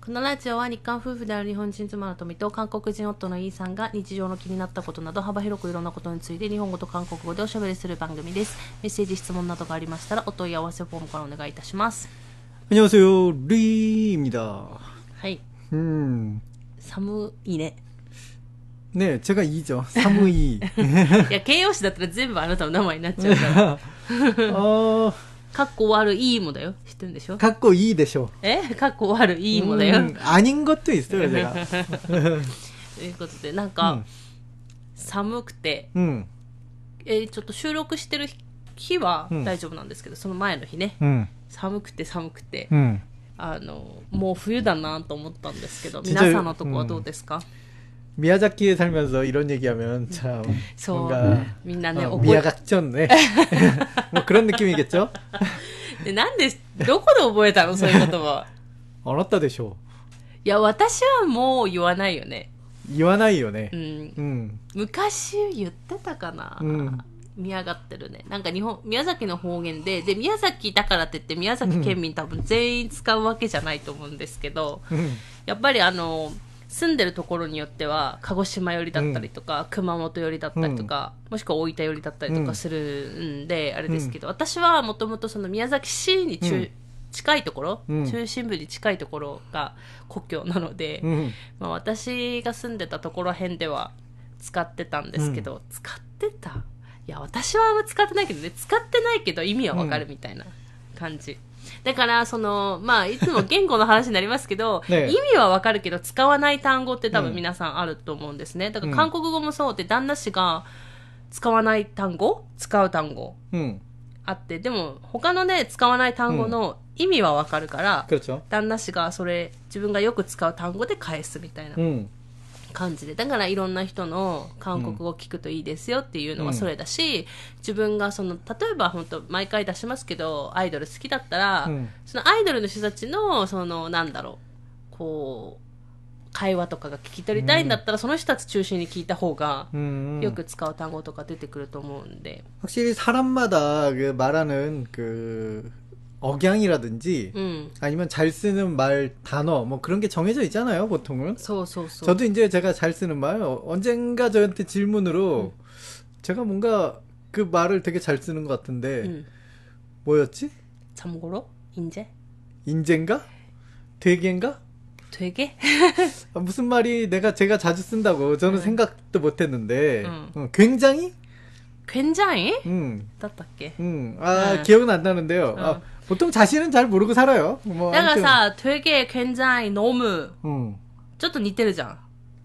このラジオは日韓夫婦である日本人妻の富と韓国人夫のイーさんが日常の気になったことなど幅広くいろんなことについて日本語と韓国語でおしゃべりする番組です。メッセージ質問などがありましたらお問い合わせフォームからお願いいたします。 안녕하세요, 리입니다. はい。寒いね。 네, 제가 이죠. 사무이. いや形容詞だったら全部あなたの名前になっちゃうから。かっこ悪いもだよ。知ってるんでしょ。 かっこいいでしょ。 かっこ悪いもだよ。 아닌 것도 있어요, 제가. ということでなんか、寒くて、ちょっと収録してる日は大丈夫なんですけど、その前の日ね、寒くて、もう冬だなと思ったんですけど、皆さんのとこはどうですか？ 미야자키에 살면서 이런 얘기하면 참 뭔가 미야각전 네. 뭐 그런 느낌이겠죠? なんでどこで覚えたのそういう言葉？ あなたでしょう。 いや私はもう言わないよね。 言わないよね。 昔言ってたかな。宮がってるね。なんか宮崎の方言で宮崎だからって言って宮崎県民多分全員使うわけじゃないと思うんですけど、やっぱり住んでるところによっては鹿児島寄りだったりとか、熊本寄りだったりとか、もしくは大分寄りだったりとかするんで、あれですけど、私はもともとその宮崎市に近いところ、中心部に近いところが故郷なので、私が住んでたところ辺では使ってたんですけど、使ってた？いや私は使ってないけどね、使ってないけど意味はわかるみたいな感じ。だからいつも言語の話になりますけど、意味はわかるけど使わない単語って多分皆さんあると思うんですね。だから韓国語もそうで、旦那氏が使わない単語、使う単語あって、でも他のね使わない単語の意味はわかるから、旦那氏がそれ自分がよく使う単語で返すみたいな感じで、だからいろんな人の韓国語を聞くといいですよっていうのはそれだし、自分が例えば本当毎回出しますけどアイドル好きだったら、そのアイドルの人たちのなんだろう、こう会話とかが聞き取りたいんだったら、その人たち中心に聞いた方がよく使う単語とか出てくると思うんで。 확실히 사람마다 그 말하는 그 억양이라든지 아니면 잘 쓰는 말 단어 뭐 그런 게 정해져 있잖아요, 보통은. 저도 이제 제가 잘 쓰는 말 언젠가 저한테 질문으로 제가 뭔가 그 말을 되게 잘 쓰는 것 같은데 뭐였지? 참고로 인제? 인제인가? 되게인가? 되게? 무슨 말이 제가 자주 쓴다고 저는 생각도 못했는데 굉장히? 굉장히? だったっけ? 기억은 안 나는데요. 보통 자신은 잘 모르고 살아요. 뭐 내가 되게 굉장히 너무 ちょっと似てるじゃん.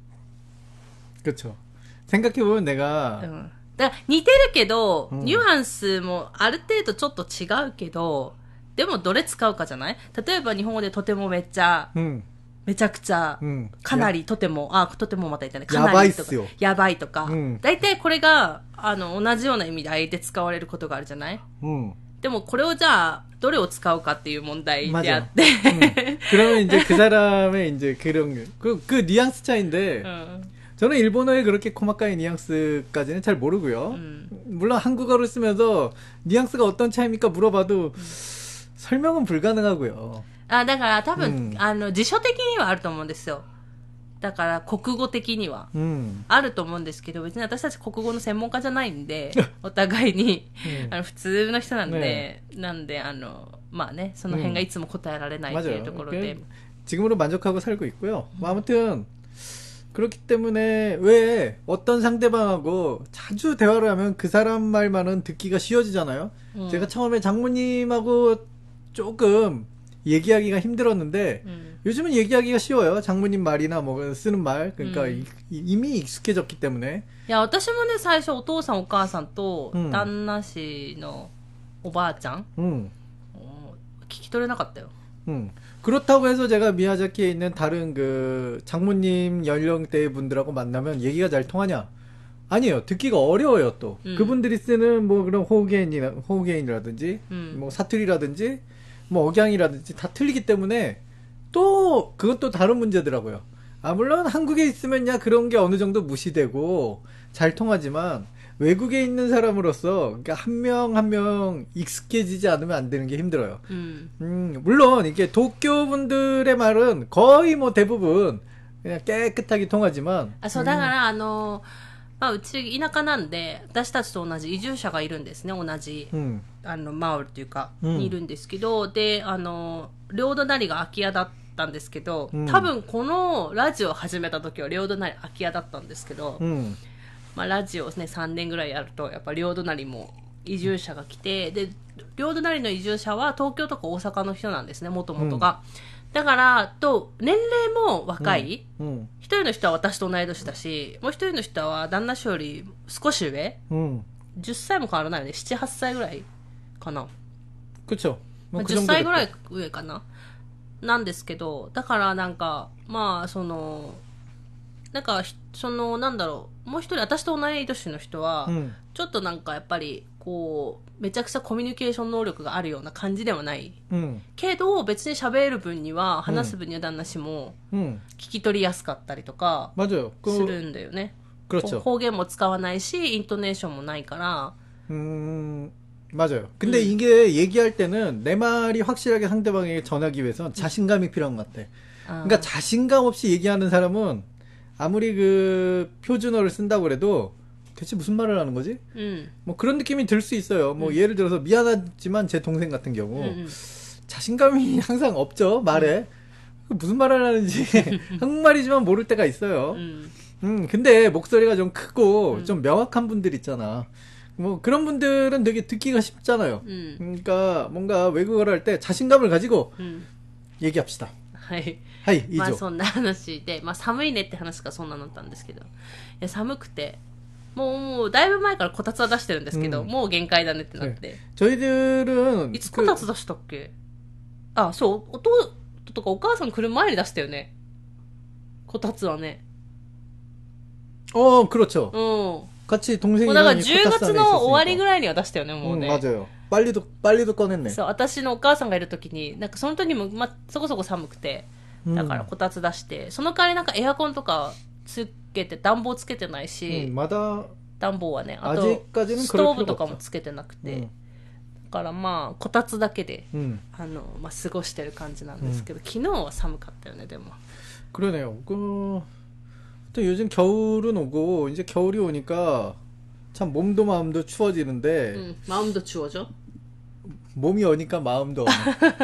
그렇죠. 생각해보면 내가 だから似てるけど、ニュアンスもある程度ちょっと違うけど、でもどれ使うかじゃない？例えば日本語でとてもめちゃくちゃ、かなりとてもまた言ったね。かなりとかやばいとか、だいたいこれが同じような意味で相手使われることがあるじゃない？でもこれをじゃあどれを使うかっていう問題であって。 그러면 이제 그 사람의 이제 그런 그 뉘앙스 차이인데. 저는 일본어에 그렇게 코마카이 뉘앙스까지는 잘 모르고요. 물론 한국어를 쓰면서 뉘앙스가 어떤 차이입니까 물어봐도 설명은 불가능하고요. だから多分、辞書的にはあると思うんですよ。だから国語的にはあると思うんですけど、別に私たち国語の専門家じゃないんで、お互いに普通の人なんで、まあね、その辺がいつも答えられないっていうところで。 지금으로 만족하고 살고 있고요. 아무튼 그렇기 때문에 왜 어떤 상대방하고 자주 대화를 하면 그 사람 말만은 듣기가 쉬워지잖아요. 제가 처음에 장모님하고 조금 얘기하기가 힘들었는데 요즘은 얘기하기가 쉬워요. 장모님 말이나 뭐 쓰는 말. 그러니까 이미 익숙해졌기 때문에. 야, 私もね、最初お父さんお母さんと旦那氏のおばあちゃん聞き取れなかったよ. 그렇다고 해서 제가 미야자키에 있는 다른 그 장모님 연령대의 분들하고 만나면 얘기가 잘 통하냐? 아니에요. 듣기가 어려워요, 또. 그분들이 쓰는 뭐 그런 호우게인이라든지, 뭐 사투리라든지, 뭐 억양이라든지 다 틀리기 때문에 또 그것도 다른 문제더라고요. 물론 한국에 있으면 그런 게 어느 정도 무시되고 잘 통하지만 외국에 있는 사람으로서 그러니까 한 명 한 명 익숙해지지 않으면 안 되는 게 힘들어요. 물론 이게 도쿄 분들의 말은 거의 뭐 대부분 그냥 깨끗하게 통하지만. あ、そう、だから、まあ、うち田舎なんで、私たちと同じ移住者がいるんですね、同じ、マウルというか、にいるんですけど、で、両隣が空き家だったんですけど、多分このラジオを始めた時は両隣空き家だったんですけど、まあ、ラジオをね、3年ぐらいやると、やっぱ両隣も移住者が来て、で、両隣の移住者は東京とか大阪の人なんですね、もともとが。だから、年齢も若い。一人の人は私と同い年だし、もう一人の人は旦那氏より少し上。10歳も変わらないよね。7、8歳ぐらいかな。 그쵸。 まあ、10歳ぐらい上かな。なんですけど、だからなんか、まあ、なんだろう、もう一人、私と同い年の人は、ちょっとなんかやっぱり、こう、めちゃくちゃコミュニケーション能力があるような感じではない。けど、別に喋る分には、話す分には旦那氏も、聞き取りやすかったりとか、するんだよね。方言も使わないし、イントネーションもないから。 맞아요. 근데 이게 얘기할 때는 내 말이 확실하게 상대방에게 전하기 위해선 자신감이 필요한 것 같아. 그러니까 자신감 없이 얘기하는 사람은 아무리 그 표준어를 쓴다고 그래도 대체 무슨 말을 하는 거지? 뭐 그런 느낌이 들 수 있어요. 뭐 예를 들어서 미안하지만 제 동생 같은 경우 자신감이 항상 없죠, 말에. 무슨 말을 하는지 한국말이지만 모를 때가 있어요. 근데 목소리가 좀 크고 좀 명확한 분들 있잖아. 뭐 그런 분들은 되게 듣기가 쉽잖아요. 그러니까 뭔가 외국어를 할 때 자신감을 가지고 얘기합시다. はい。 はい、以上。 まあそんな話で、まあ寒いねって話がそんなのだったんですけど。いや、寒くて、もうだいぶ前からこたつは出してるんですけど、もう限界だねってなって。 저희들은 いつこたつ出したっけ？あ、そう、弟とかお母さん来る前に出したよね。こたつはね。 그렇죠. 같이 동생이랑 だから10月の終わりぐらいには出したよね、もうね。 맞아요. 빨리도 꺼냈네. そう、私のお母さんがいる時に、なんかその時も、そこそこ寒くて、だからこたつ出して、その代わりなんかエアコンとかつけて、暖房つけてないし、暖房はね、あと、ストーブとかもつけてなくて、だからまあ、こたつだけで、まあ、過ごしてる感じなんですけど、昨日は寒かったよね、でも。 그러네요. 또 요즘 겨울은 오고 이제 겨울이 오니까 참 몸도 마음도 추워지는데 마음도 추워져? 몸이 오니까 마음도 오네.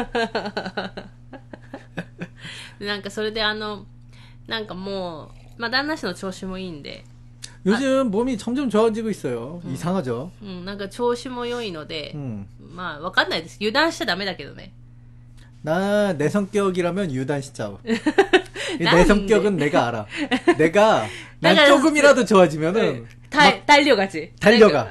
なんかそれでなんかもう、まあ旦那氏の調子もいいんで 요즘 몸이 점점 좋아지고 있어요. 이상하죠. なんか調子も良いので、まあわかんないです。油断しちゃダメだけどね。 내 성격이라면 유단시자오. 내 성격은 내가 알아. 난 조금이라도 좋아지면은 달려가지. 달려가.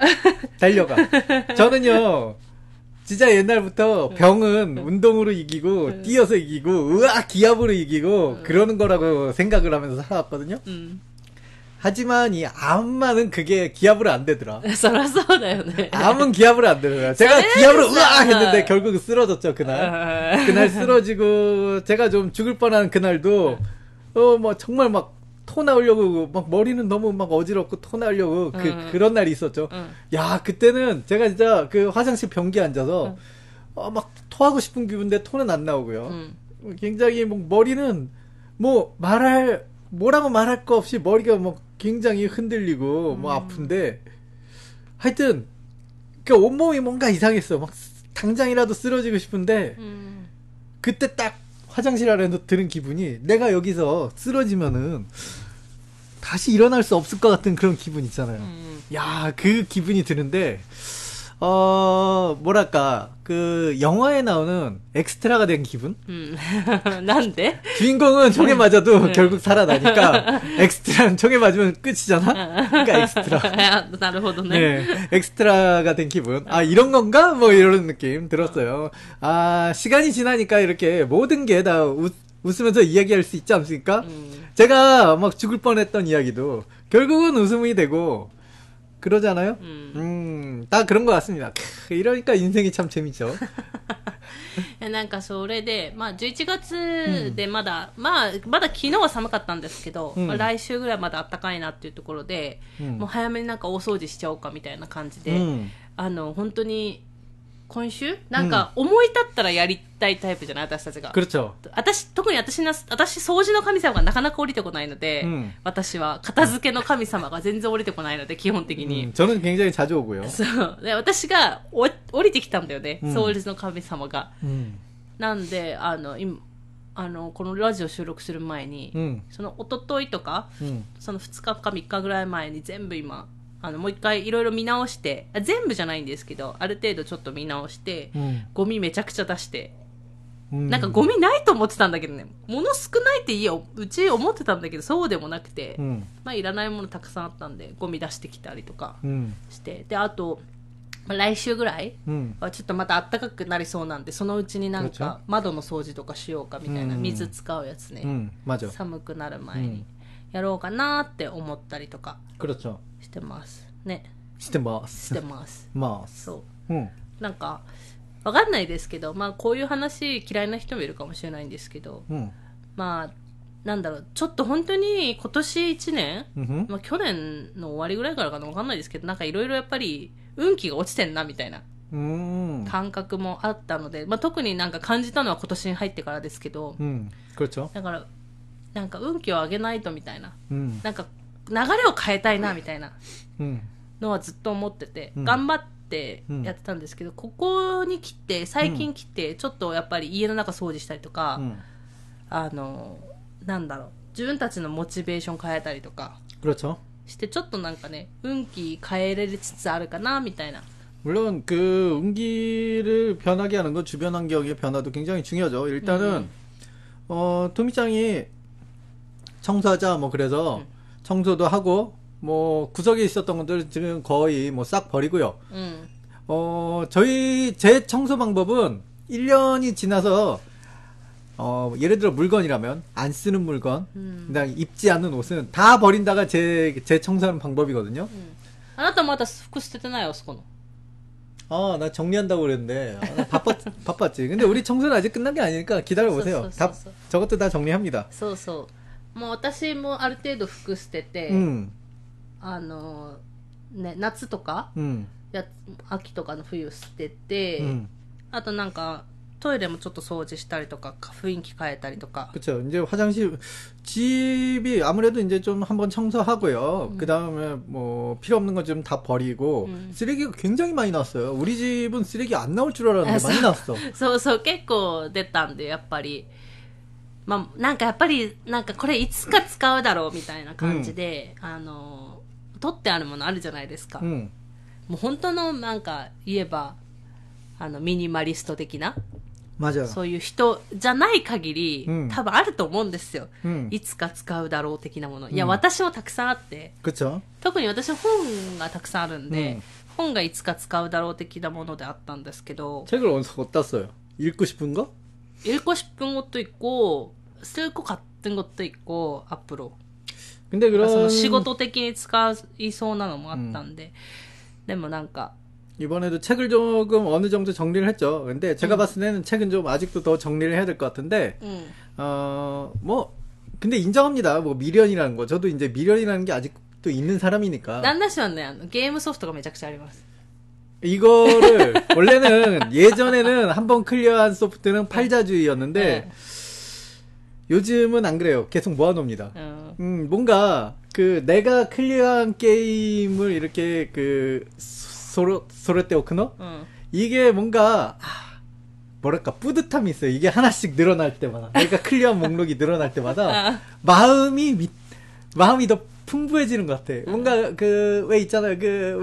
저는요, 진짜 옛날부터 병은 운동으로 이기고, 뛰어서 이기고, 기압으로 이기고, 그러는 거라고 생각을 하면서 살아왔거든요. 하지만 이 암만은 그게 기압으로 안 되더라. 암은 기압으로 안 되더라. 제가 기압으로 했는데 결국 쓰러졌죠, 그날. 그날 쓰러지고 제가 좀 죽을 뻔한 그날도 뭐 정말 막 토 나오려고 막 머리는 너무 막 어지럽고 토 나오려고 그런 날이 있었죠. 야, 그때는 제가 진짜 그 화장실 변기에 앉아서 막 토하고 싶은 기분인데 토는 안 나오고요. 굉장히 뭐 머리는 뭐 뭐라고 말할 거 없이 머리가 뭐 굉장히 흔들리고 뭐 아픈데 하여튼 그 온몸이 뭔가 이상했어. 막 당장이라도 쓰러지고 싶은데 그때 딱 화장실 안에서 들은 기분이 내가 여기서 쓰러지면은 다시 일어날 수 없을 것 같은 그런 기분 있잖아요. 야, 그 기분이 드는데 뭐랄까, 그, 영화에 나오는 엑스트라가 된 기분? 난데? 주인공은 총에 맞아도 결국 살아나니까, 엑스트라는 총에 맞으면 끝이잖아? 그러니까 엑스트라. 나르호도네. 네, 엑스트라가 된 기분. 아, 이런 건가? 뭐 이런 느낌 들었어요. 아, 시간이 지나니까 이렇게 모든 게 다 웃으면서 이야기할 수 있지 않습니까? 제가 막 죽을 뻔했던 이야기도 결국은 웃음이 되고, 그러잖아요? 다 그런 것 같습니다. 이러니까 인생이 참 재밌죠. なんかそれで、まあ11月でまだ、まあまだ昨日は寒かったんですけど、まあ、来週ぐらいまだ暖かいなっていうところで、もう早めになんか大掃除しちゃおうかみたいな感じで、本当に今週なんか思い立ったらやりたいタイプじゃない私たちが。特に私掃除の神様がなかなか降りてこないので、私は片付けの神様が全然降りてこないので基本的に。 저는 굉장히 자주 오고요. そうで私が降りてきたんだよね、掃除の神様が。なんで今このラジオ収録する前に、その一昨日とか、その2日か3日ぐらい前に全部今もう一回いろいろ見直して、全部じゃないんですけど、ある程度ちょっと見直して、ゴミめちゃくちゃ出して、なんかゴミないと思ってたんだけどね、物少ないってうち思ってたんだけど、そうでもなくて、まあいらないものたくさんあったんで、ゴミ出してきたりとかして、で、あと、来週ぐらいはちょっとまた暖かくなりそうなんで、そのうちになんか窓の掃除とかしようかみたいな、水使うやつね、寒くなる前にやろうかなって思ったりとか。してますね。してます。そう。なんかわかんないですけど、まあこういう話嫌いな人もいるかもしれないんですけど、まあなんだろう、ちょっと本当に今年1年、まあ去年の終わりぐらいからかな、わかんないですけど、なんかいろいろやっぱり運気が落ちてんなみたいな感覚もあったので、まあ特になんか感じたのは今年に入ってからですけど、だからなんか運気を上げないとみたいな、なんか流れを変えたいなみたいなのはずっと思ってて、頑張ってやってたんですけど、ここに来て最近来てちょっとやっぱり家の中掃除したりとか、なんだろう、自分たちのモチベーション変えたりとかしてちょっとなんかね運気変えれつつあるかなみたいな。 물론 그 운기를 변하게 하는 건 주변 환경의 변화도 굉장히 중요하죠. 일단은 토미짱이 청소하자 뭐 그래서 청소도 하고 뭐 구석에 있었던 것들 지금 거의 뭐 싹 버리고요. 제 청소 방법은 1년이 지나서 예를 들어 물건이라면 안 쓰는 물건, 그다음 입지 않는 옷은 다 버린다가 제 청소하는 방법이거든요. あなたまだ服捨ててないよ、そこの。 나 정리한다고 그랬는데 바빴지. 근데 우리 청소는 아직 끝난 게 아니니까 기다려보세요. 저것도 다 정리합니다. そうそう。もう私もある程度服捨てて、ね、夏とか、秋とかの冬捨てて、あとなんかトイレもちょっと掃除したりとか雰囲気変えたりとか。 그렇죠. 이제 화장실 집이 아무래도 이제 좀 한번 청소하고요. 그 다음에 뭐 필요 없는 거 좀 다 버리고 쓰레기가 굉장히 많이 나왔어요. 우리 집은 쓰레기 안 나올 줄 알았는데 많이 나왔어. そうそう結構出たんでやっぱり。まあ、なんかやっぱり、なんかこれいつか使うだろうみたいな感じで、取ってあるものあるじゃないですか。もう本当のなんか言えば、ミニマリスト的な、そういう人じゃない限り、多分あると思うんですよ。いつか使うだろう的なもの。いや、私もたくさんあって、特に私は本がたくさんあるんで、本がいつか使うだろう的なものであったんですけど。 책을 어디다 써요? 읽고 싶은 거? 읽고 싶은 것도 있고 쓸 것 같은 것도 있고 앞으로. 근데 그런 仕事的に使いそうなのもあったんで. でもなんか 이번에도 책을 조금 어느 정도 정리를 했죠. 근데 제가 봤을 때는 책은 좀 아직도 더 정리를 해야 될 것 같은데. 뭐 근데 인정합니다. 뭐 미련이라는 거. 저도 이제 미련이라는 게 아직도 있는 사람이니까. 旦那氏はね、ゲームソフトがめちゃくちゃあります. 이거를 원래는 예전에는 한번 클리어한 소프트는 팔자주의였는데 요즘은 안 그래요. 계속 모아놓습니다. 뭔가 그 내가 클리어한 게임을 이렇게 그 소르테 오크노 이게 뭔가 뭐랄까 뿌듯함이 있어요. 이게 하나씩 늘어날 때마다 내가 클리어한 목록이 늘어날 때마다 마음이 더 풍부해지는 것 같아. 뭔가 그 왜 있잖아요.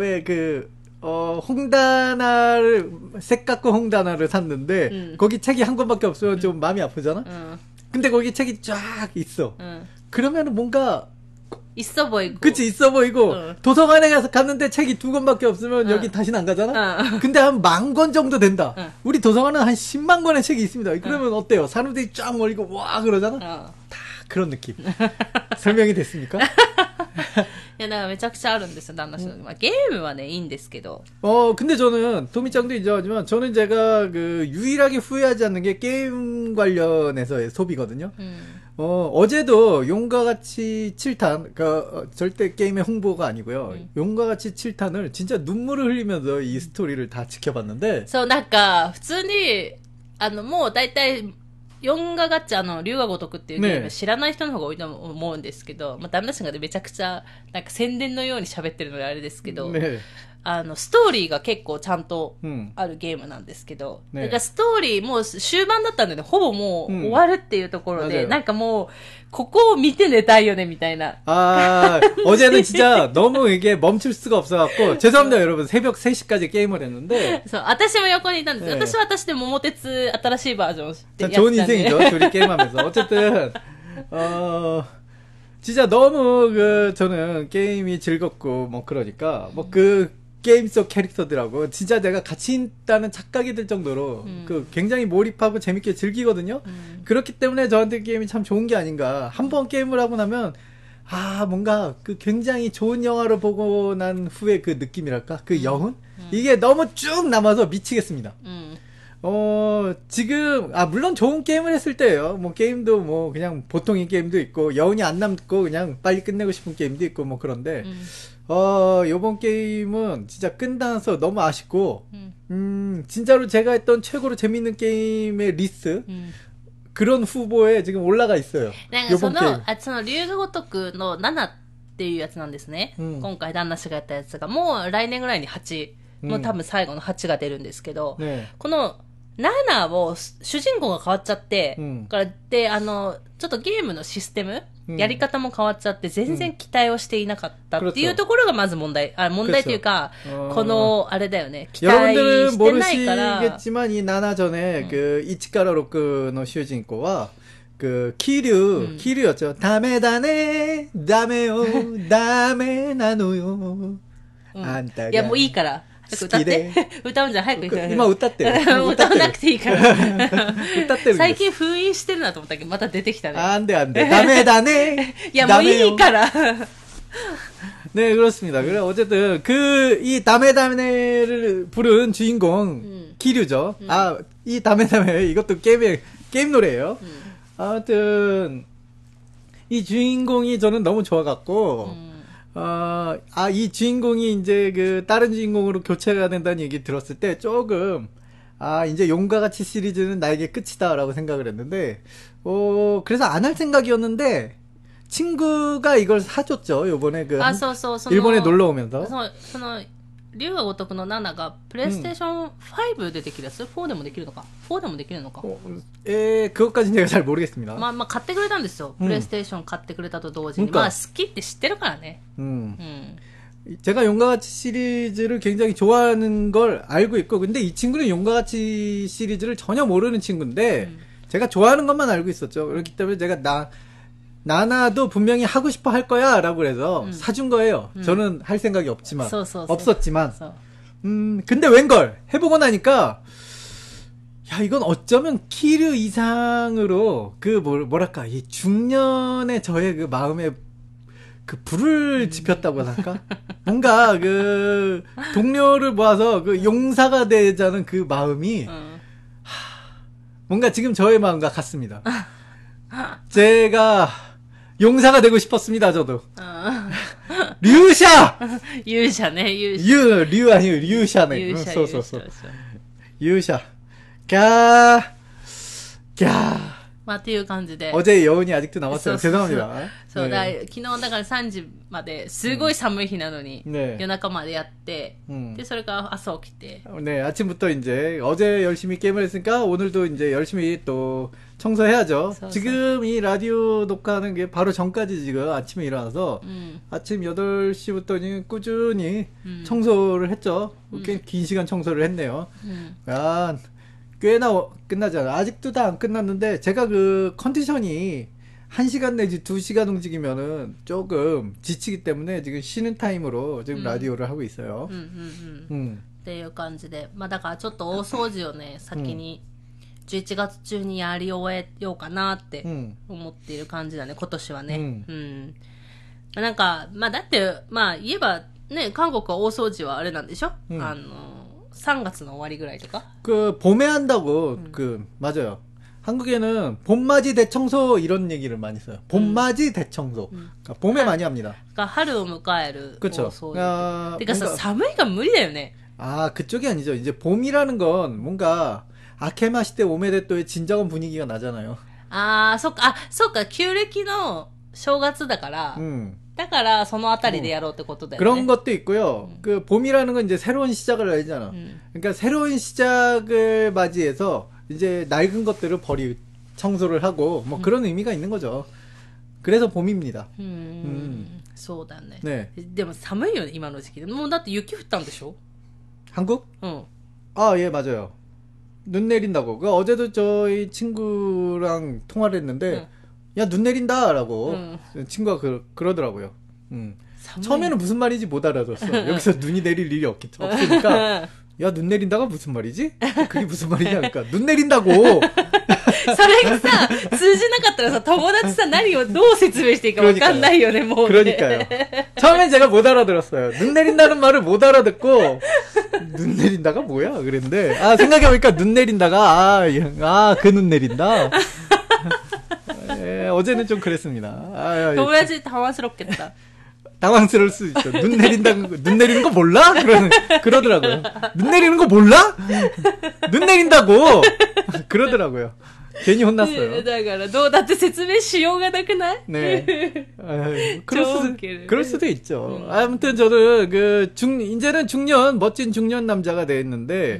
홍다나를 색깎고 홍다나를 샀는데 거기 책이 한 권밖에 없으면 좀 마음이 아프잖아. 근데 거기 책이 쫙 있어. 그러면은 뭔가 있어 보이고. 그치, 있어 보이고. 도서관에 가서 갔는데 책이 2권밖에 없으면 여기 다시는 안 가잖아. 근데 한 10,000권 정도 된다. 우리 도서관은 한 10만 권의 책이 있습니다. 그러면 어때요? 사람들이 쫙 몰리고 와 그러잖아. 다 그런 느낌. 설명이 됐습니까? や、だからめちゃくちゃあるんですよ、旦那さん。まあ、ゲームはね、いいんですけど。 근데 저는, 도미짱도 인정하지만, 저는 제가 유일하게 후회하지 않는 게 게임 관련해서의 소비거든요. 어제도 용과 같이 7탄, 절대 게임의 홍보가 아니고요. 용과 같이 7탄을 진짜 눈물을 흘리면서 이 스토리를 다 지켜봤는데. そう、なんか、普通に、もう大体、四がガッチ龍が如くっていうゲーム知らない人の方が多いと思うんですけど、まあ、旦那さんがめちゃくちゃ、なんか宣伝のように喋ってるのであれですけど、ストーリーが結構ちゃんとあるゲームなんですけど、だからストーリーもう終盤だったんでね、ほぼもう終わるっていうところで、なんかもう、ここを見て寝たいよね、みたいな。 어제는 진짜 너무 이게 멈출 수가 없어갖고, 죄송합니다, 여러분. 새벽 3시까지 게임을 했는데. そう、私も横にいたんです。私は私で桃鉄新しいバージョンを知ってやってたんで。 좋은 인생이죠, 둘이 게임하면서. 어쨌든, 진짜 너무 저는 게임이 즐겁고, 뭐 그러니까, 게임 속 캐릭터들하고 진짜 내가 같이 있다는 착각이 들 정도로 굉장히 몰입하고 재밌게 즐기거든요. 그렇기 때문에 저한테 게임이 참 좋은 게 아닌가. 한번 게임을 하고 나면 뭔가 굉장히 좋은 영화를 보고 난 후에 그 느낌이랄까? 그 여운? 이게 너무 쭉 남아서 미치겠습니다. 지금 물론 좋은 게임을 했을 때예요. 뭐 게임도 뭐 그냥 보통인 게임도 있고 여운이 안 남고 그냥 빨리 끝내고 싶은 게임도 있고 뭐 그런데 요번 게임은 진짜 끝나서 너무 아쉽고, 진짜로 제가 했던 최고로 재밌는 게임의 리스트, 그런 후보에 지금 올라가 있어요. 요번 게임. その龍が如くの7っていうやつなんですね。今回旦那氏がやったやつが、もう来年ぐらいに8、もう多分最後の8が出るんですけど、この7を主人公が変わっちゃって、からで、ちょっとゲームのシステム、やり方も変わっちゃって、全然期待をしていなかったっていうところがまず問題。問題というか、この、あれだよね、期待してないから。 여러분들은모르시겠지만 이 나나 전에 1から6の主人公は키류였죠. 다메다네, 다메요, 다메 나노요. いや、もういいから。歌って。歌うんじゃん、早く行く。 今歌ってる。 歌わなくていいから。 歌ってる。 最近封印してるなと思ったけど、また出てきたね。 あんで。ダメだね。 いや、もういいから。 네, 그렇습니다. 그래, 어쨌든, 이 다메다메를 부른 주인공, 키류죠. 이 다메다메, 이것도 게임 노래예요. 아무튼, 이 주인공이 저는 너무 좋아갖고, 이 주인공이 이제 다른 주인공으로 교체가 된다는 얘기 들었을 때 조금, 이제 용과 같이 시리즈는 나에게 끝이다라고 생각을 했는데, 그래서 안 할 생각이었는데, 친구가 이걸 사줬죠, 요번에 일본에 놀러 오면서. 龍が如くの7がプレイステーション5でできるやつ、4でもできるのか、4でもできるのか。 그것까지는 제가 잘 모르겠습니다. まあ買ってくれたんですよ。プレイステーション買ってくれたと同時に、まあ好きって知ってるからね。 제가 용과 같이 시리즈를 굉장히 좋아하는 걸 알고 있고, 근데 이 친구는 용과 같이 시리즈를 전혀 모르는 친구인데, 제가 좋아하는 것만 알고 있었죠. 그렇기 때문에 제가 나나도 분명히 하고 싶어 할 거야 라고 해서 사준 거예요. 저는 할 생각이 없었지만. 근데 웬걸 해보고 나니까, 야, 이건 어쩌면 키류 이상으로 뭐랄까, 이 중년의 저의 마음에 불을 지폈다고 할까? 뭔가 동료를 모아서 용사가 되자는 그 마음이, 뭔가 지금 저의 마음과 같습니다. 제가 용사가 되고 싶었습니다, 저도. 류샤! 유샤네, 류 아니에요, 류샤네. 유샤. まあっていう感じで。 어제 여운이 아직도 남았어요. 죄송합니다. そう、昨日だから3時まですごい寒い日なのに、夜中までやって、で、それから朝起きて。 네, 아침부터 이제 어제 열심히 게임을 했으니까 오늘도 이제 열심히 또 청소해야죠. 지금 이 라디오 녹화하는 게 바로 전까지 지금 아침에 일어나서 아침 8시부터 꾸준히 청소를 했죠. 꽤 긴 시간 청소를 했네요. 꽤나 끝나잖아. 아직도 다 안 끝났는데 제가 컨디션이 1시간 내지 2시간 움직이면은 조금 지치기 때문에 지금 쉬는 타임으로 지금 라디오를 하고 있어요. っていう感じで、まあだからちょっと大掃除をね、先に11月中にやり終えようかなって思っている感じだね、今年はね。 なんか、まあだって、まあ言えば、ね、韓国は大掃除はあれなんでしょ、3月の終わりぐらいとか 봄에 한다고, 맞아요. 한국에는 봄맞이 대청소 이런 얘기를 많이 써요. 봄맞이 대청소. 그러니까 봄에 많이 합니다. 그러니까 春を迎える 그쵸. 大掃除. 그러니까 뭔가... 寒いが無理だよね. 아, 그쪽이 아니죠. 이제 봄이라는 건 뭔가 아케마시테 오메데토의 진정한 분위기가 나잖아요. 아, そっか、旧暦の正月だから だからそのあたりでやろうってことだよね. 그런 것도 있고요. 그 봄이라는 건 이제 새로운 시작을 알잖아. 그러니까 새로운 시작을 맞이해서 이제 낡은 것들을 청소를 하고 뭐 그런 의미가 있는 거죠. 그래서 봄입니다. そうだね. 네. でも寒いよね今の時期. もうだって雪降ったんでしょ? 한국? 아, 예, 맞아요. 눈 내린다고. 어제도 저희 친구랑 통화를 했는데 야, 눈 내린다라고 친구가 그러더라고요. 처음에는 무슨 말인지 못 알아들었어. 여기서 눈이 내릴 일이 없으니까 야, 눈 내린다가 무슨 말이지? 그게 무슨 말이냐? 그러니까 눈 내린다고. それがさ、通じなかったらさ、友達さ、何をどう説明していいか分かんないよね、もう、ね。 그러니까요. 처음엔 제가 못 알아들었어요. 눈 내린다는 말을 못 알아듣고 눈 내린다가 뭐야? 그랬는데 아, 생각해보니까 눈 내린다가 그 눈 내린다. 예, 어제는 좀 그랬습니다. 友達당황스럽겠다. 당황스러울 수 있죠. 눈 내리는 거 몰라? 그러더라고요. 눈 내리는 거 몰라? 눈 내린다고! 그러더라고요. 괜히 혼났어요. だからどうだって説明しようがなくない? 네. 그럴 수도 있죠. 아무튼 저는 이제는 멋진 중년 남자가 됐는데,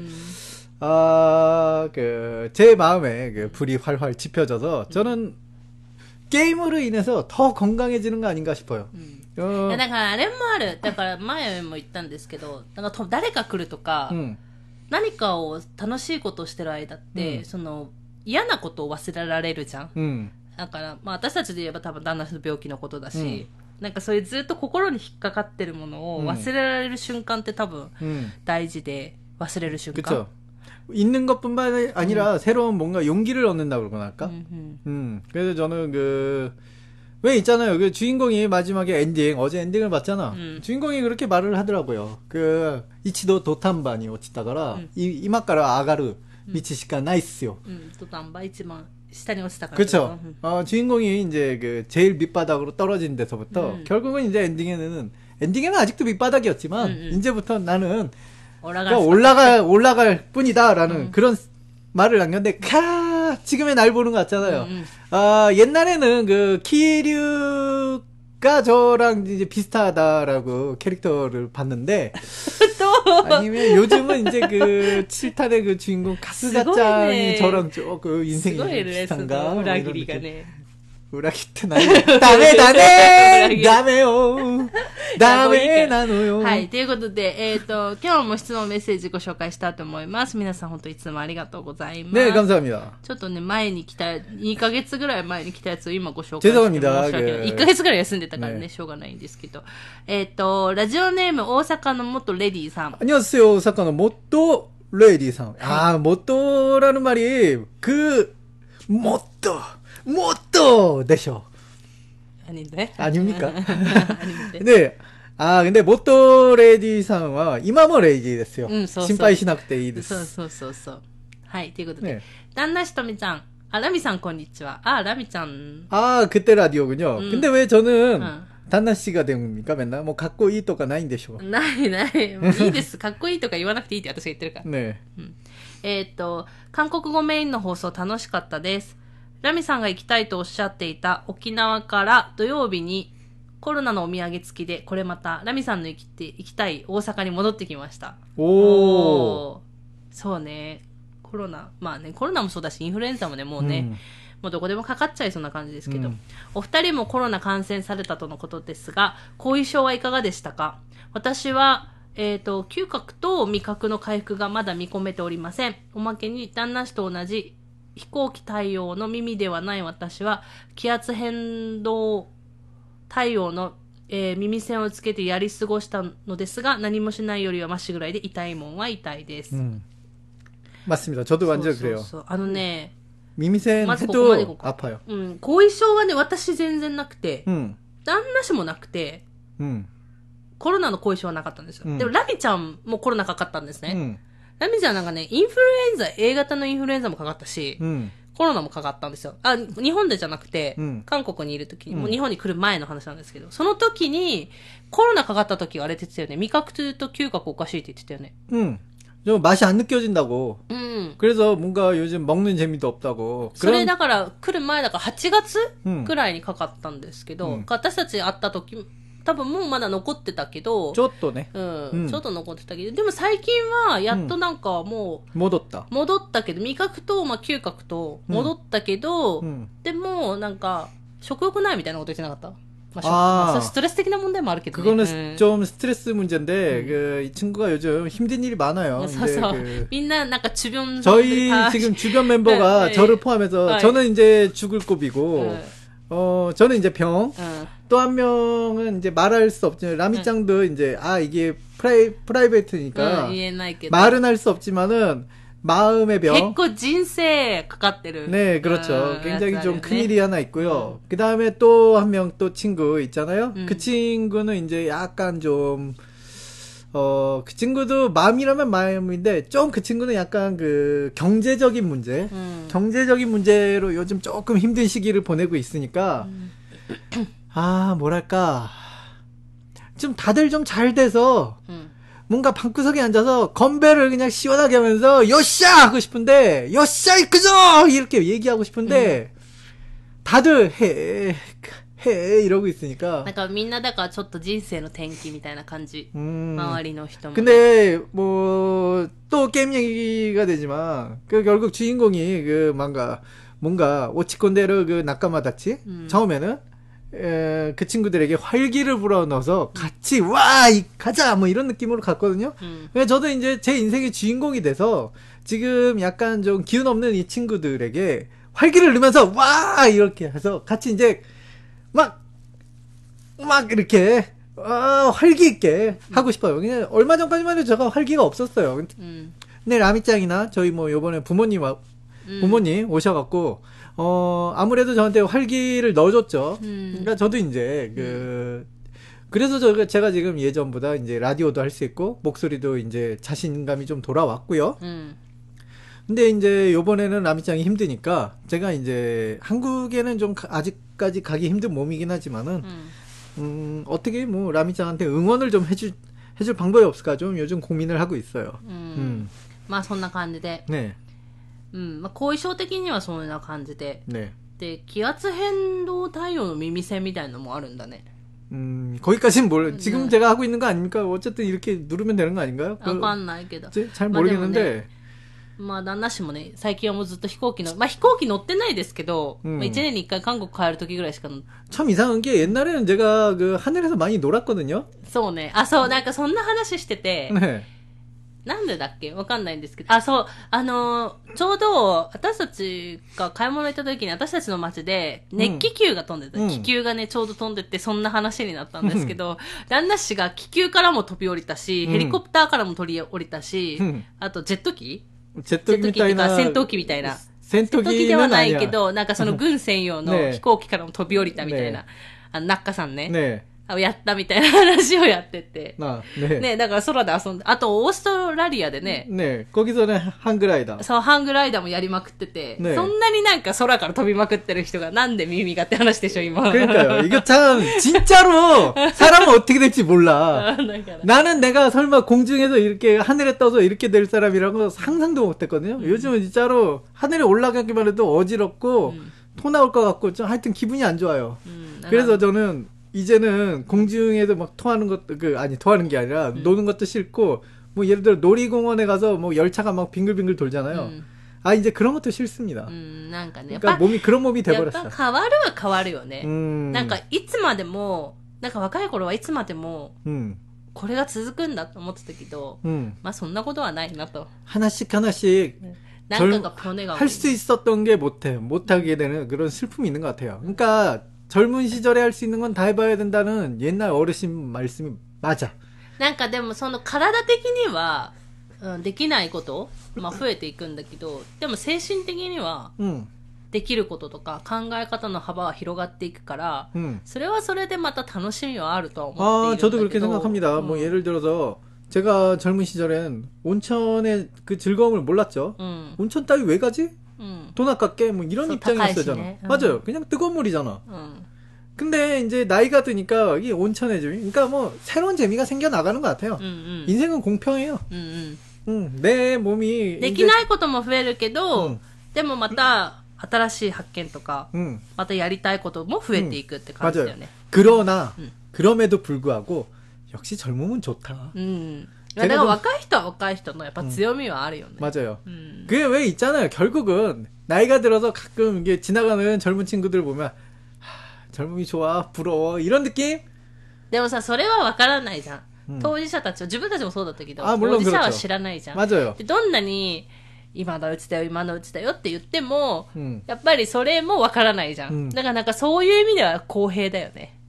제 마음에 불이 활활 지펴져서 저는 게임으로 인해서 더 건강해지는 거 아닌가 싶어요. だからあれもある。だから前も言ったんですけど、なんか誰か来るとか、何かを楽しいことをしてる間って、その嫌なことを忘れられるじゃん。だから、まあ私たちで言えば多分旦那の病気のことだし、なんかそういうずっと心に引っかかってるものを忘れられる瞬間って多分大事で、忘れる瞬間。 그쵸. 있는 것뿐만 아니라 새로운 뭔가 용기를 얻는다고 그러나 할까? 그래서 저는 왜 있잖아요. 그 주인공이 마지막에 어제 엔딩을 봤잖아. 주인공이 그렇게 말을 하더라고요. 이치도 도탄바니 오치다가라, 이마까라 아가르, 미치시카 나이스요. 도탄바, 이치만, 下に落ちたから. 그쵸. 주인공이 이제 제일 밑바닥으로 떨어진 데서부터, 결국은 이제 엔딩에는 아직도 밑바닥이었지만, 이제부터 나는, 올라갈 뿐이다라는 그런 말을 남겼는데, 지금의 날 보는 것 같잖아요. 옛날에는 키류가 저랑 이제 비슷하다라고 캐릭터를 봤는데, 아니면 요즘은 이제 7탄의 주인공 가스가짱이 저랑 조금 인생이 비슷한가? 裏切りがね。 裏切ってない。ダメだねダメよダメなのよ。 はい。ということで、今日も質問メッセージご紹介したいと思います。皆さん本当いつもありがとうございます。 ね、감사합니다。 ちょっとね、2ヶ月ぐらい前に来たやつを今ご紹介して申し訳ない。1ヶ月ぐらい休んでたからね、しょうがないんですけど。ラジオネーム大阪の元レディさん。 안녕하세요、大阪の元レディさん。元라는 말이 못도でしょ. 아닌데? 아닙니까? 아닌데. 네. 근데 모토 레이디さんは 今もレイディですよ. 心配しなくていいです. そう。はい、ということで。旦那しとみちゃん。ラミさんこんにちは。ラミちゃん. 그때 라디오군요. 근데 왜 저는旦那씨가 됩니까? 맨날 뭐 갖고 이とかないんでしょ? ない。もういいです。かっこいいとか言わなくていいって私が言ってるから。 ね。 韓国語メインの放送楽しかったです。ラミさんが行きたいとおっしゃっていた沖縄から土曜日にコロナのお土産付きで、これまたラミさんの行きたい大阪に戻ってきました。そうね。コロナもそうだし、インフルエンザもね、もうね、もうどこでもかかっちゃいそうな感じですけど、お二人もコロナ感染されたとのことですが、後遺症はいかがでしたか？私は、嗅覚と味覚の回復がまだ見込めておりません。おまけに旦那氏と同じ飛行機対応の耳ではない私は気圧変動対応の、耳栓をつけてやり過ごしたのですが、何もしないよりはマシぐらいで痛いもんは痛いです。 맞습니다. 저도 완전 그래요. 耳栓해도 아파요. 後遺症はね、私全然なくて、 旦那氏もなくて、コロナの後遺症はなかったんですよ。でもラミちゃんもコロナかかったんですね。ラミちゃんなんかね、インフルエンザ、A 型のインフルエンザもかかったし、コロナもかかったんですよ。日本でじゃなくて、韓国にいる時に、もう日本に来る前の話なんですけど、その時に、コロナかかった時はあれって言ってたよね。味覚と嗅覚おかしいって言ってたよね。 좀 맛이 안 느껴진다고. 그래서 뭔가 요즘 먹는 재미도 없다고. それだから来る前だから8月くらいにかかったんですけど、私たち会った時、多分もうまだ残ってたけど、 ちょっとね。 ちょっと残ってたけど、でも最近はやっとなんかもう、 戻ったけど、味覚と、嗅覚と戻ったけど、でもなんか、食欲ないみたいなこと言ってなかった？ストレス的な問題もあるけどね。 그거는 좀 스트레스 문제인데 이 친구가 요즘 힘든 일이 많아요. 민나 뭔가 주변 저희 지금 주변 멤버가 저를 포함해서 저는 이제 죽을 고비고 저는 이제 병. 또 한 명은 이제 말할 수 없죠. 라미짱도 이제 이게 프라이베이트니까 말은 할 수 없지만은 마음의 병. 結構人生かかってる. 네, 그렇죠. 굉장히 좀 큰일이 하나 있고요. 그 다음에 또 한 명 또 친구 있잖아요. 그 친구는 이제 약간 좀, 그 친구도 마음이라면 마음인데, 좀 그 친구는 약간 그 경제적인 문제, 경제적인 문제로 요즘 조금 힘든 시기를 보내고 있으니까, 뭐랄까. 좀 다들 좀 잘 돼서, 뭔가 방구석에 앉아서 건배를 그냥 시원하게 하면서 요샤 하고 싶은데 요샤 이끄죠 이렇게 얘기하고 싶은데 다들 해 이러고 있으니까. 그러니까 みんなだからちょっと人生の転機みたいな感じ. 周りの人も. 근데 뭐 또 게임 얘기가 되지만 그 결국 주인공이 그 뭔가 오치콘데르 그 나카마다치 처음에는 그 친구들에게 활기를 불어넣어서 같이 가자 뭐 이런 느낌으로 갔거든요. 그래서 저도 이제 제 인생의 주인공이 돼서 지금 약간 좀 기운 없는 이 친구들에게 활기를 넣으면서 이렇게 해서 같이 이제 막 이렇게 활기 있게 하고 싶어요. 그냥 얼마 전까지만 해도 제가 활기가 없었어요. 근데 라미짱이나 저희 뭐 요번에 부모님 오셔갖고 아무래도 저한테 활기를 넣어줬죠. 그러니까 저도 이제, 그래서 제가 지금 예전보다 이제 라디오도 할 수 있고, 목소리도 이제 자신감이 좀 돌아왔고요. 근데 이제 요번에는 라미짱이 힘드니까, 제가 이제 한국에는 좀 아직까지 가기 힘든 몸이긴 하지만은, 어떻게 뭐 라미짱한테 응원을 좀 해줄 방법이 없을까 좀 요즘 고민을 하고 있어요. まあそんな感じで。 네. 後遺症的にはそんな感じで。 네. で、気圧変動対応の耳栓みたいなのもあるんだね。 거기까지는 지금 제가 하고 있는 거 아닙니까? 어쨌든 이렇게 누르면 되는 거 아닌가요? わかんないけど。 잘 모르겠는데. まあ旦那氏もね、最近はもうずっと飛行機乗ってないですけど、1年に1回韓国帰る時ぐらいしか乗って。 참 이상한 게 옛날에는 제가 그 하늘에서 많이 놀았거든요. そうね。なんかそんな話してて。 네. なんでだっけわかんないんですけど。ちょうど、私たちが買い物行った時に、私たちの街で、熱気球が飛んでた。気球がね、ちょうど飛んでって、そんな話になったんですけど、旦那氏が気球からも飛び降りたし、ヘリコプターからも飛び降りたし、あと、ジェット機ジェット機みたいな。 戦闘機みたいな。 戦闘機ではないけど、なんかその軍専用の飛行機からも飛び降りたみたいな。ナッカさんね。 ねやったみたいな話をやってて。 ね。 ね、だから空で遊んで、あとオーストラリアでね。 ね、거기서ね、ハングライダー。 そう、ハングライダーもやりまくってて。ね、そんなになんか空から飛びまくってる人がなんで耳がって話でしょ、今。 그러니까요. 이거 참, 진짜로, 사람은 어떻게 될지 몰라. 나는 내가 설마 공중에서 이렇게 하늘에 떠서 이렇게 될 사람이라고 상상도 못 했거든요. 요즘은 진짜로 하늘에 올라가기만 해도 어지럽고, 토 나올 것 같고, 좀 하여튼 기분이 안 좋아요. 그래서 저는, 이제는 공중에도 막 토하는 것도 토하는 게 아니라 노는 것도 싫고 뭐 예를 들어 놀이공원에 가서 뭐 열차가 막 빙글빙글 돌잖아요. 이제 그런 것도 싫습니다. 그러니까 몸이 그런 몸이 돼 버렸어. 変わるは変わるよね。なんかいつまでもなんか若い頃はいつまでもこれが続くんだと思ってたけど、まあそんなことはないなと。 하나씩 할 수 있었던 게 못하게 되는 그런 슬픔이 있는 것 같아요. 그러니까 젊은 시절에 할 수 있는 건 다 해봐야 된다는 옛날 어르신 말씀이 맞아. なんかでもその体的には、できないこと、まあ増えていくんだけど、でも精神的には、 できることとか考え方の幅は広がっていくから、それはそれでまた楽しみはあるとは思っているんだけど。 저도 그렇게 생각합니다. 뭐 예를 들어서 제가 젊은 시절엔 온천의 그 즐거움을 몰랐죠. 온천 따위 왜 가지? 돈 아깝게 뭐 이런 입장이었어요, 저는. 맞아요. 그냥 뜨거운 물이잖아. 근데 이제 나이가 드니까 이 온천의 재미, 그러니까 뭐 새로운 재미가 생겨 나가는 것 같아요. 인생은 공평해요. 내 몸이 できないことも増えるけど、でもまた新しい発見とか、またやりたいことも増えていくって感じだよね。 그러나 그럼에도 불구하고 역시 젊음은 좋다. だから若い人は若い人のやっぱ強みはあるよね。 맞아요. 그게 왜 있잖아요. 결국은 나이가 들어서 가끔 이게 지나가는 젊은 친구들 보면 젊음이 좋아, 부러워 이런 느낌? でもさ、それはわからないじゃん。当事者たちは、自分たちもそうだったけど、当 물론 事者は 그렇죠. 知らないじゃん。 맞아요. でどんなに今のうちだよ、今のうちだよって言っても、やっぱりそれもわからないじゃん。だからなんかそういう意味では公平だよね。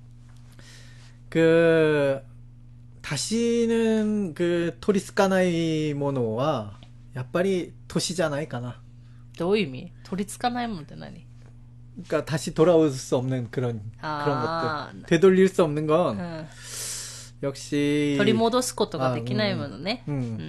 다시는 그 토리스카나이 모노와 야빨리 도시잖아요,かな. どういう意味？取り付かないもんって何？ 그러니까 다시 돌아올 수 없는 그런 것들. 되돌릴 수 없는 건 역시 取り戻すことができないものね。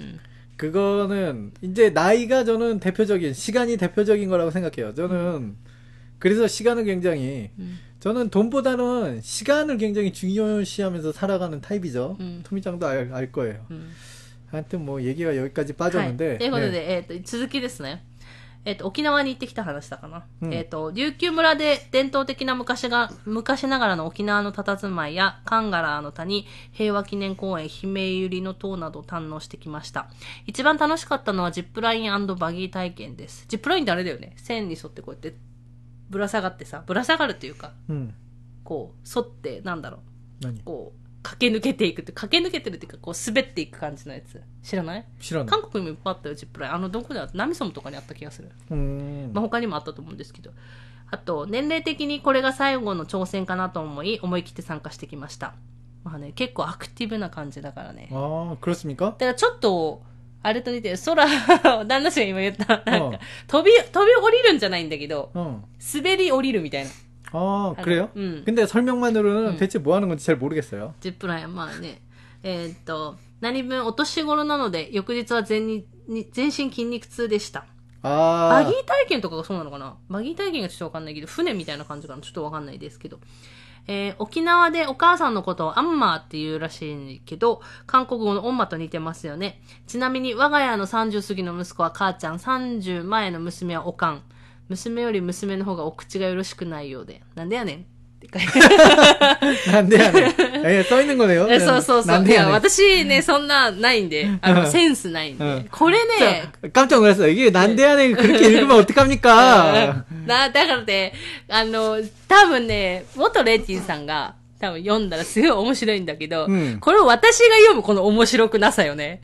그거는 이제 나이가 저는 대표적인 시간이 대표적인 거라고 생각해요. 저는 그래서 시간을 굉장히 저는 돈보다는 시간을 굉장히 중요시하면서 살아가는 타입이죠. 토미짱도 알 거예요. 하여튼 뭐 얘기가 여기까지 빠졌는데. ということで、続きですね。沖縄に行ってきた話だかな。琉球村で伝統的な昔ながらの沖縄の佇まいや、カンガラーの谷、平和記念公園、姫百合の塔などを堪能してきました。一番楽しかったのはジップライン&バギー体験です。ジップラインってあれだよね。線に沿ってこうやってぶら下がってさ、ぶら下がるというか、こう、沿って、なんだろう。こう、駆け抜けていくって、駆け抜けてるっていうか、こう、滑っていく感じのやつ。知らない？ 知らない。 韓国にもいっぱいあったよ、ジップライン。どこでナミソムとかにあった気がする。まあ、他にもあったと思うんですけど。あと、年齢的にこれが最後の挑戦かなと思い切って参加してきました。まあね、結構アクティブな感じだからね。 그렇습니까？ だからちょっと、あれと似てる。旦那氏が今言った、なんか、飛び降りるんじゃないんだけど、滑り降りるみたいな。 그래요? 근데 설명만으로는 대체 뭐 하는 건지 잘 모르겠어요. ジップライン、まあね。何分お年頃なので、翌日は全身筋肉痛でした。バギー体験とかがそうなのかな？バギー体験がちょっとわかんないけど、船みたいな感じかな？ちょっとわかんないですけど。沖縄でお母さんのことをアンマーって言うらしいけど、韓国語のオンマと似てますよね。ちなみに我が家の30過ぎの息子は母ちゃん、30前の娘はおかん。娘より娘の方がお口がよろしくないようで。なんでやねんって書いてなんでやねん。써 있는 거네요. そう。いや、私ね、そんな、ないんで。センスないんで。これね。 깜짝 놀랐어요. 이게 난데やねん 그렇게 읽으면 어떡합니까? だからね、多分ね、元レイティンさんが、多分読んだらすごい面白いんだけど、これを私が読むこの面白くなさよね。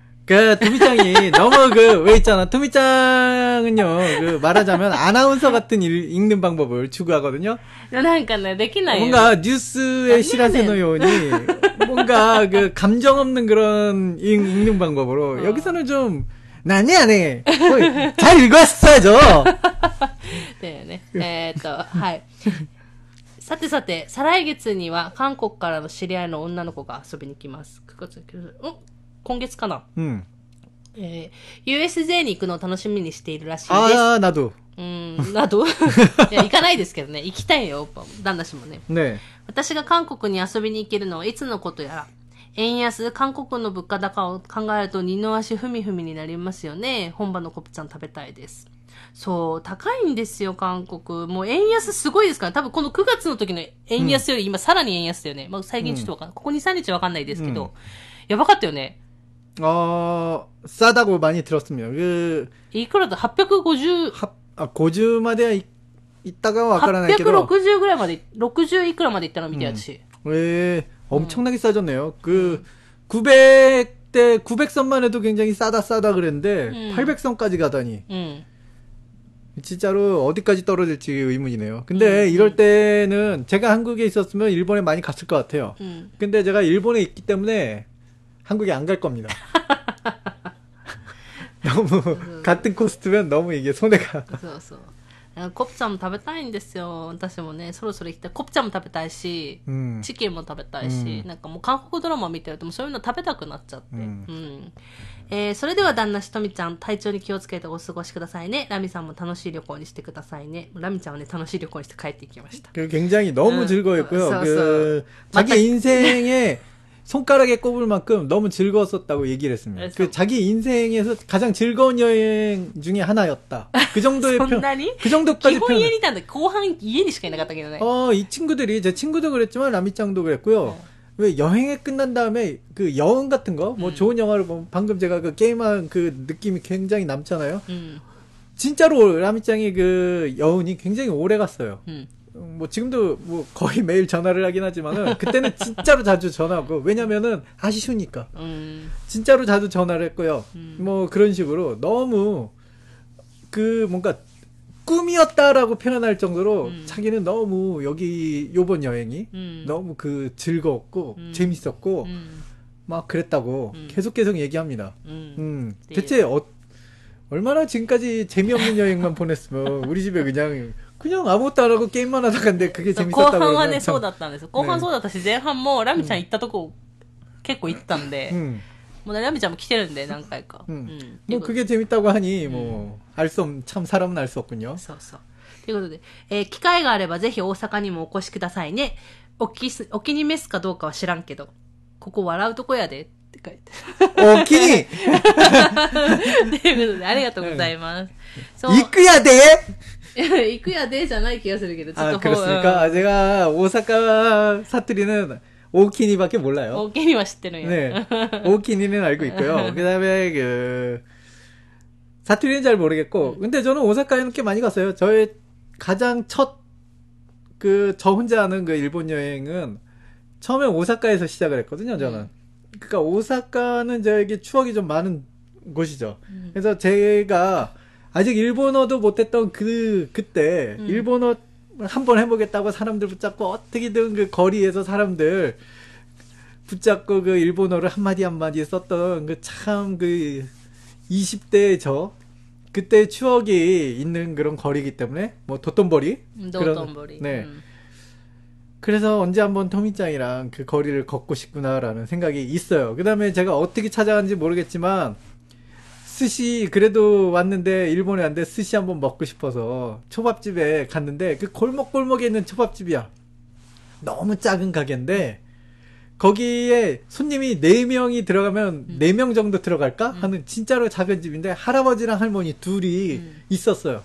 토미짱이 너무 왜 있잖아. 토미짱은요, 말하자면 아나운서 같은 읽는 방법을 추구하거든요. 뭔가 뉴스의 시라세노 요원이 뭔가 감정 없는 그런 읽는 방법으로 여기서는 좀, 난해 안 해. 잘 읽었어야죠. 네. はい。さて、再来月には韓国からの知り合いの女の子が遊びに来ます。今月かな。USJ に行くのを楽しみにしているらしいです。 나도。 いや、行かないですけどね。行きたいよ、旦那氏もね。 ね。 私が韓国に遊びに行けるのはいつのことやら。円安、韓国の物価高を考えると二の足ふみふみになりますよね。本場のコプちゃん食べたいです。そう、高いんですよ、韓国。もう円安すごいですから、多分この9月の時の円安より今さらに円安だよね。まあ、最近ちょっとわかんない。ここ2、3日わかんないですけど。やばかったよね。 싸다고 많이 들었습니다. いくらだ 850 50まで 있다가わからないけど 860ぐらいまで60いくらまで行ったの見て私 엄청나게 싸졌네요. 900대 900선만 해도 굉장히 싸다 그랬는데 800선까지 가다니 진짜로 어디까지 떨어질지 의문이네요. 근데 이럴 때는 제가 한국에 있었으면 일본에 많이 갔을 것 같아요. 근데 제가 일본에 있기 때문에 한국에 안 갈 겁니다. 너무 같은 코스트면 너무 이게 손해가. コプチャンも食べたいんですよ。私もね、そろそろ行きたい。コプチャンも食べたいし、チキンも食べたいし、なんかもう韓国ドラマ見てるともうそういうの食べたくなっちゃって。それでは旦那しとみちゃん、体調に気をつけてお過ごしくださいね。ラミさんも楽しい旅行にしてくださいね。ラミちゃんはね、楽しい旅行にして帰っていきました。 굉장히 너무 즐거웠고요. 자기 인생에 손가락에 꼽을 만큼 너무 즐거웠었다고 얘기를 했습니다. 자기 인생에서 가장 즐거운 여행 중에 하나였다. 그 정도의 그 정도까지 표현. 기본 일이다. 後半家にしかいなかったけどね. 이 친구들이 제 친구도 그랬지만 라미짱도 그랬고요. 왜 여행에 끝난 다음에 그 여운 같은 거, 뭐 좋은 영화를 보면 방금 제가 그 게임한 그 느낌이 굉장히 남잖아요. 진짜로 라미짱이 그 여운이 굉장히 오래 갔어요. 뭐 지금도 뭐 거의 매일 전화를 하긴 하지만은 그때는 진짜로 자주 전화하고 왜냐면은 아쉬우니까 진짜로 자주 전화를 했고요. 뭐 그런 식으로 너무 그 뭔가 꿈이었다라고 표현할 정도로 자기는 너무 여기 요번 여행이 너무 그 즐거웠고 재밌었고 막 그랬다고 계속 얘기합니다. 대체 얼마나 지금까지 재미없는 여행만 보냈으면 우리 집에 그냥 아무것도 안 하고 게임만 하다 갔는데 그게 재밌었다고. 後半はね、そうだったんですよ。後半そうだったし、前半もラミちゃん行ったとこ結構行ったんで、もうラミちゃんも来てるんで何回か。 뭐 그게 재밌다고 하니 뭐 알 수 없, 참 사람은 알 수 없군요. そうそう。ということで、機会があればぜひ大阪にもお越しくださいね。お気に召すかどうかは知らんけど、ここ笑うとこやでって書いて。 お気にということでありがとうございます。 行くやで行くやでじゃない気がするけど、ちょっと 그렇습니까? 제가 오사카 사투리는 오키니밖에 몰라요. 오키니와 知ってるんや. 네. 오키니는 알고 있고요. 그다음에 그 사투리는 잘 모르겠고. 근데 저는 오사카에는 꽤 많이 갔어요. 저의 가장 첫 저 혼자 하는 그 일본 여행은 처음에 오사카에서 시작을 했거든요, 저는. 그러니까 오사카는 저에게 추억이 좀 많은 곳이죠. 그래서 제가 아직 일본어도 못했던 그때, 일본어 한번 해보겠다고 사람들 붙잡고, 어떻게든 그 거리에서 사람들 붙잡고 그 일본어를 한마디 썼던 참 20대의 그때 추억이 있는 그런 거리이기 때문에, 뭐, 도톤보리? 도톤보리. 네. 그래서 언제 한번 토미짱이랑 그 거리를 걷고 싶구나라는 생각이 있어요. 그 다음에 제가 어떻게 찾아간지 모르겠지만, 스시 그래도 왔는데 일본에 왔는데 스시 한번 먹고 싶어서 초밥집에 갔는데 그 골목골목에 있는 초밥집이야. 너무 작은 가게인데 거기에 손님이 4명이 들어가면 4명 정도 들어갈까 하는 진짜로 작은 집인데 할아버지랑 할머니 둘이 있었어요.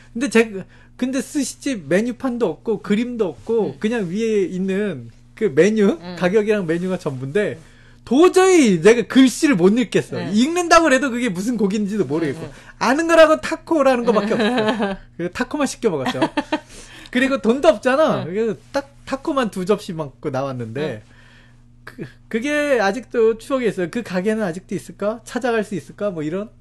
근데 스시집 메뉴판도 없고 그림도 없고 그냥 위에 있는 그 메뉴 가격이랑 메뉴가 전부인데 도저히 내가 글씨를 못 읽겠어. 읽는다고 해도 그게 무슨 고기인지도 모르겠고. 아는 거라고 타코라는 거밖에 없어. 그래서 타코만 시켜 먹었죠. 그리고 돈도 없잖아. 그래서 딱 타코만 2접시 먹고 나왔는데, 그게 아직도 추억이 있어요. 그 가게는 아직도 있을까? 찾아갈 수 있을까? 뭐 이런?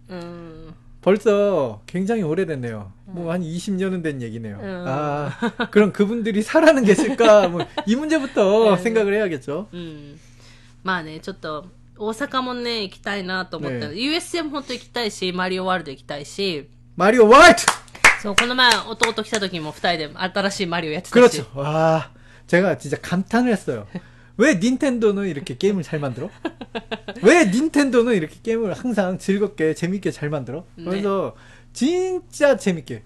벌써 굉장히 오래됐네요. 뭐 한 20년은 된 얘기네요. 그럼 그분들이 살아는 계실까? 뭐 이 문제부터 생각을 해야겠죠. まあね、ちょっと、大阪もね、行きたいなと思って、USJ も本当行きたいし、マリオワールド行きたいし、 マリオワールドそう、この前、弟来た時も2人で新しいマリオやってたし。 그렇죠. 와, 제가 진짜 감탄을 했어요. 왜 닌텐도는 이렇게 게임을 잘 만들어? 왜 닌텐도는 이렇게 게임을 항상 즐겁게, 재밌게 잘 만들어? 그래서, 진짜 재밌게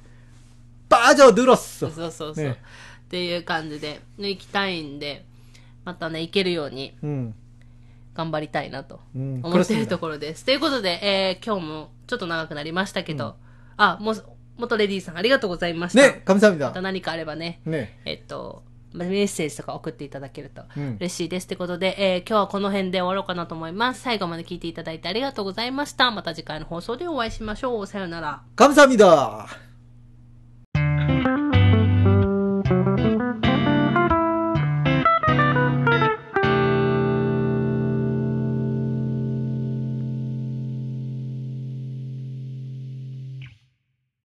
빠져들었어. そうそうそう。っていう感じで、行きたいんで、またね、行けるように、頑張りたいなと思っているところです。ということで、今日もちょっと長くなりましたけど、元レディーさんありがとうございました。 ね、감사합니다。 また何かあればね、メッセージとか送っていただけると嬉しいです。ということで、今日はこの辺で終わろうかなと思います。最後まで聞いていただいてありがとうございました。また次回の放送でお会いしましょう。さようなら。 감사합니다。